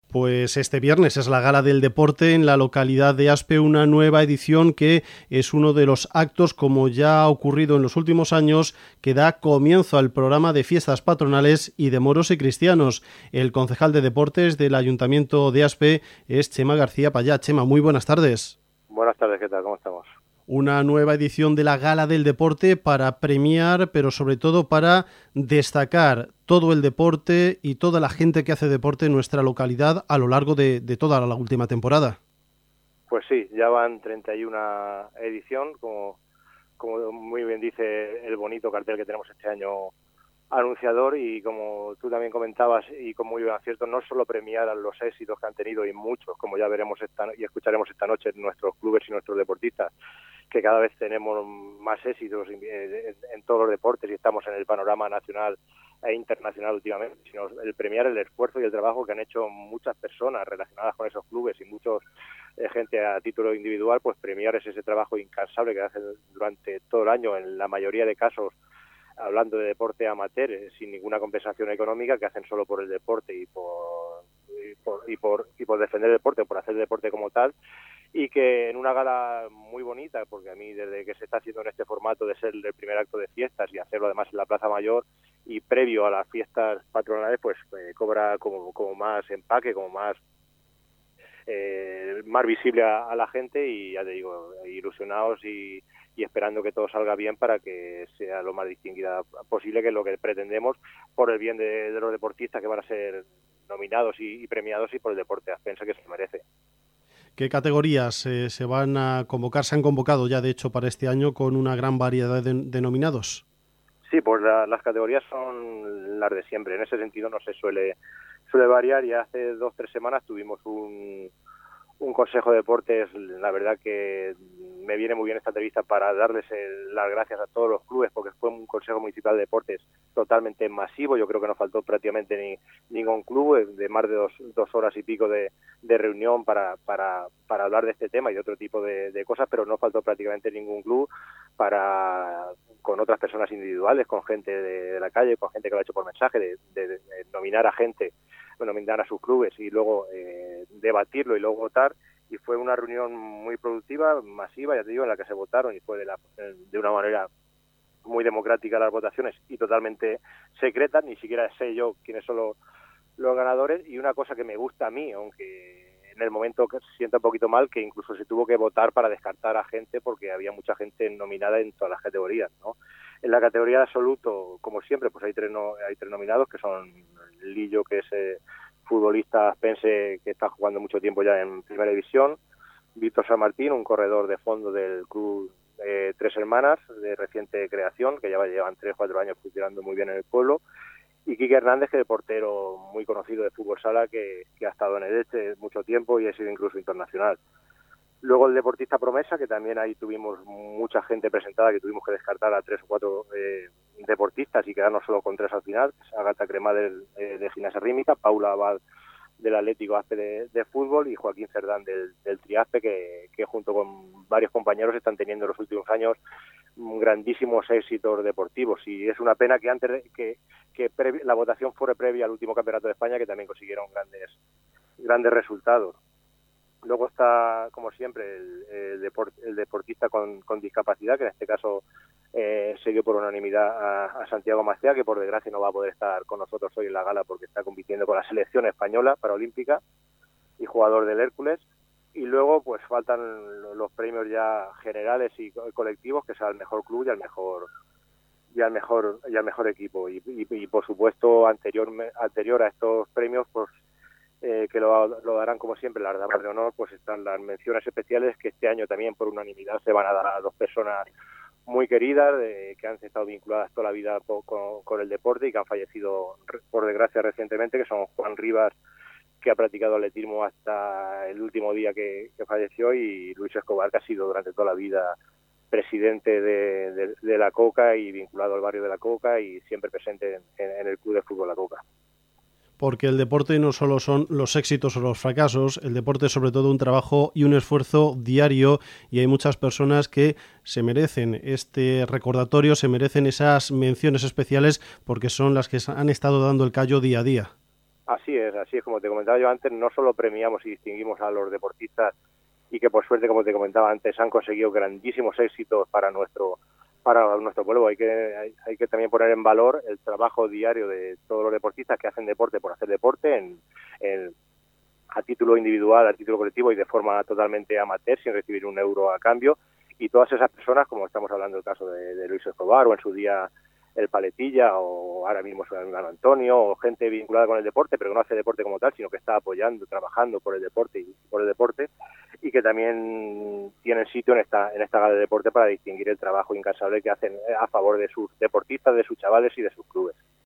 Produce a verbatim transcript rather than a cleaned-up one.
Pues este viernes es la Gala del Deporte en la localidad de Aspe, una nueva edición que es uno de los actos, como ya ha ocurrido en los últimos años, que da comienzo al programa de fiestas patronales y de moros y cristianos. El concejal de Deportes del Ayuntamiento de Aspe es Chema García Payá. Chema, muy buenas tardes. Buenas tardes, ¿qué tal? ¿Cómo estamos? Una nueva edición de la Gala del Deporte para premiar, pero sobre todo para destacar todo el deporte y toda la gente que hace deporte en nuestra localidad a lo largo de, de toda la última temporada. Pues sí, ya van treinta y una edición, como, como muy bien dice el bonito cartel que tenemos este año anunciador, y como tú también comentabas y con muy buen acierto, no solo premiar a los éxitos que han tenido, y muchos, como ya veremos esta, y escucharemos esta noche en nuestros clubes y nuestros deportistas, que cada vez tenemos más éxitos en, en, en todos los deportes y estamos en el panorama nacional e internacional últimamente, sino el premiar el esfuerzo y el trabajo que han hecho muchas personas relacionadas con esos clubes y muchos eh, gente a título individual, pues premiar ese, ese trabajo incansable que hacen durante todo el año, en la mayoría de casos hablando de deporte amateur, eh, sin ninguna compensación económica, que hacen solo por el deporte y por y por y por, y por defender el deporte, por hacer el deporte como tal. Y que en una gala muy bonita, porque a mí desde que se está haciendo en este formato de ser el primer acto de fiestas y hacerlo además en la Plaza Mayor y previo a las fiestas patronales, pues eh, cobra como, como más empaque, como más eh, más visible a, a la gente, y ya te digo, ilusionados y, y esperando que todo salga bien para que sea lo más distinguida posible, que es lo que pretendemos por el bien de, de los deportistas que van a ser nominados y, y premiados, y por el deporte aspense que se merece. ¿Qué categorías eh, se van a convocar? Se han convocado ya, de hecho, para este año con una gran variedad de, de nominados. Sí, pues la, las categorías son las de siempre. En ese sentido no se suele suele variar, y hace dos o tres semanas tuvimos un, un consejo de deportes. La verdad que me viene muy bien esta entrevista para darles el, las gracias a todos los clubes, porque fue un consejo municipal de deportes totalmente masivo. Yo creo que no faltó prácticamente ni ningún club, de más de dos, dos horas y pico de, de reunión para, para, para hablar de este tema y de otro tipo de, de cosas, pero no faltó prácticamente ningún club para, con otras personas individuales, con gente de, de la calle, con gente que lo ha hecho por mensaje, de, de, de nominar a gente, nominar a sus clubes y luego eh, debatirlo y luego votar. Y fue una reunión muy productiva, masiva, ya te digo, en la que se votaron, y fue de, la, de una manera muy democrática las votaciones y totalmente secretas. Ni siquiera sé yo quiénes son los, los ganadores. Y una cosa que me gusta a mí, aunque en el momento que se sienta un poquito mal, que incluso se tuvo que votar para descartar a gente porque había mucha gente nominada en todas las categorías, ¿no? En la categoría de absoluto, como siempre, pues hay tres, no, hay tres nominados, que son Lillo, que es eh, futbolista aspense que está jugando mucho tiempo ya en Primera División; Víctor San Martín, un corredor de fondo del club eh, Tres Hermanas, de reciente creación, que ya llevan tres o cuatro años funcionando muy bien en el pueblo; y Quique Hernández, que es portero muy conocido de fútbol sala, que, que ha estado en el Elche mucho tiempo y ha sido incluso internacional. Luego el deportista promesa, que también ahí tuvimos mucha gente presentada, que tuvimos que descartar a tres o cuatro eh, deportistas y quedarnos solo con tres al final: Agata Cremades eh, de gimnasia rítmica, Paula Abad del Atlético Aspe de, de fútbol, y Joaquín Cerdán del, del Triaspe, que, que junto con varios compañeros están teniendo en los últimos años grandísimos éxitos deportivos. Y es una pena que antes de, que, que previ, la votación fuera previa al último campeonato de España, que también consiguieron grandes grandes resultados. Luego está, como siempre, el, el, deport, el deportista con, con discapacidad, que en este caso eh, se dio por unanimidad a, a Santiago Macea, que por desgracia no va a poder estar con nosotros hoy en la gala porque está compitiendo con la selección española paraolímpica y jugador del Hércules. Y luego pues faltan los premios ya generales y colectivos, que sea el mejor club y al mejor y al mejor y al mejor equipo. Y, y, y por supuesto, anterior anterior a estos premios, pues Eh, que lo, lo darán como siempre las damas de honor, pues están las menciones especiales, que este año también por unanimidad se van a dar a dos personas muy queridas, eh, que han estado vinculadas toda la vida po, con, con el deporte y que han fallecido por desgracia recientemente, que son Juan Rivas, que ha practicado atletismo hasta el último día que, que falleció, y Luis Escobar, que ha sido durante toda la vida presidente de, de, de La Coca y vinculado al barrio de La Coca y siempre presente en, en, en el Club de Fútbol La Coca. Porque el deporte no solo son los éxitos o los fracasos, el deporte es sobre todo un trabajo y un esfuerzo diario, y hay muchas personas que se merecen este recordatorio, se merecen esas menciones especiales, porque son las que han estado dando el callo día a día. Así es, así es, como te comentaba yo antes, no solo premiamos y distinguimos a los deportistas y que por suerte, como te comentaba antes, han conseguido grandísimos éxitos para nuestro para nuestro pueblo. Hay que hay, hay que también poner en valor el trabajo diario de todos los deportistas que hacen deporte por hacer deporte, en, en a título individual, a título colectivo y de forma totalmente amateur, sin recibir un euro a cambio. Y todas esas personas, como estamos hablando del caso de, de Luis Escobar, o en su día el Paletilla, o ahora mismo San Antonio, o gente vinculada con el deporte, pero que no hace deporte como tal, sino que está apoyando, trabajando por el deporte y por el deporte, y que también tienen sitio en esta en esta gala de deporte para distinguir el trabajo incansable que hacen a favor de sus deportistas, de sus chavales y de sus clubes.